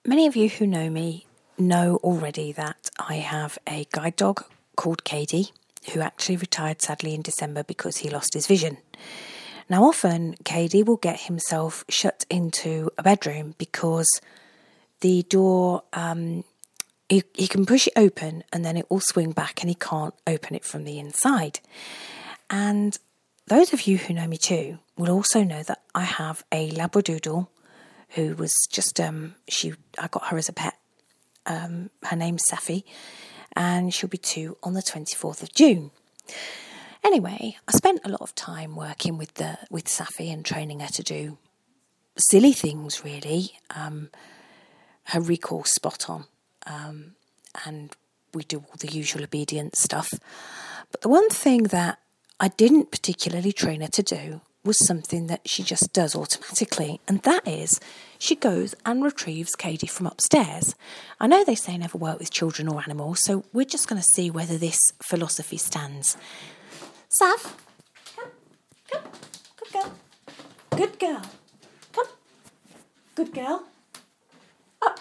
Many of you who know me know already that I have a guide dog called Cady, who actually retired sadly in December because he lost his vision. Now often Cady will get himself shut into a bedroom because the door, he can push it open and then it will swing back and he can't open it from the inside. And those of you who know me too will also know that I have a Labradoodle who was just, I got her as a pet. Her name's Safi, and she'll be 2 on the 24th of June. Anyway, I spent a lot of time working with Safi and training her to do silly things, really. Her recall's spot on, and we do all the usual obedience stuff. But the one thing that I didn't particularly train her to do was something that she just does automatically, and that is she goes and retrieves Cady from upstairs. I know they say never work with children or animals, so we're just going to see whether this philosophy stands. Saf, come, good girl, come, good girl, up,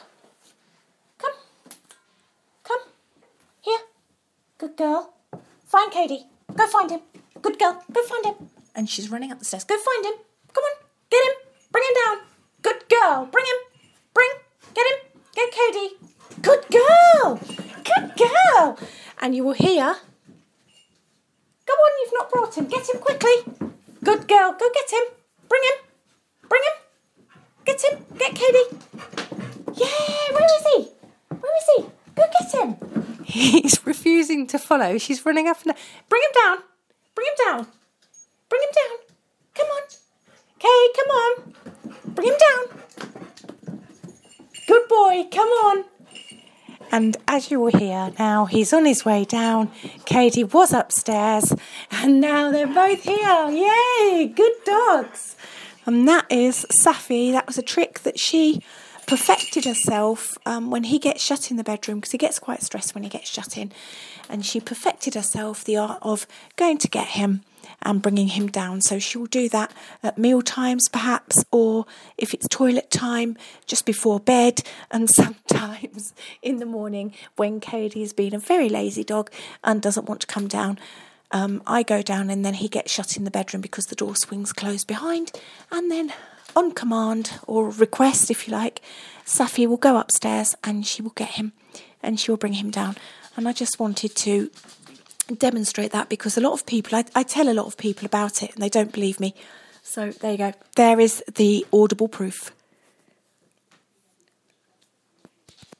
come, here, good girl, find Cady, go find him, good girl, go find him. And she's running up the stairs. Go find him. Come on. Get him. Bring him down. Good girl. Bring him. Get him. Get Cady. Good girl. Good girl. And you will hear. Go on, you've not brought him. Get him quickly. Good girl. Go get him. Bring him. Get him. Get Cady. Yeah, where is he? Go get him. He's refusing to follow. She's running up and down. Bring him down. Bring him down. Come on. Kay, come on. Bring him down. Good boy, come on. And as you will hear now, he's on his way down. Cady was upstairs and now they're both here. Yay, good dogs. And that is Safi. That was a trick that she perfected herself when he gets shut in the bedroom, because he gets quite stressed when he gets shut in. And she perfected herself the art of going to get him and bringing him down. So she will do that at meal times perhaps, or if it's toilet time, just before bed, and sometimes in the morning when Cady has been a very lazy dog and doesn't want to come down. I go down and then he gets shut in the bedroom because the door swings closed behind, and then on command or request, if you like, Safi will go upstairs and she will get him and she will bring him down. And I just wanted to demonstrate that because a lot of people, I tell a lot of people about it and they don't believe me. So there you go. There is the audible proof.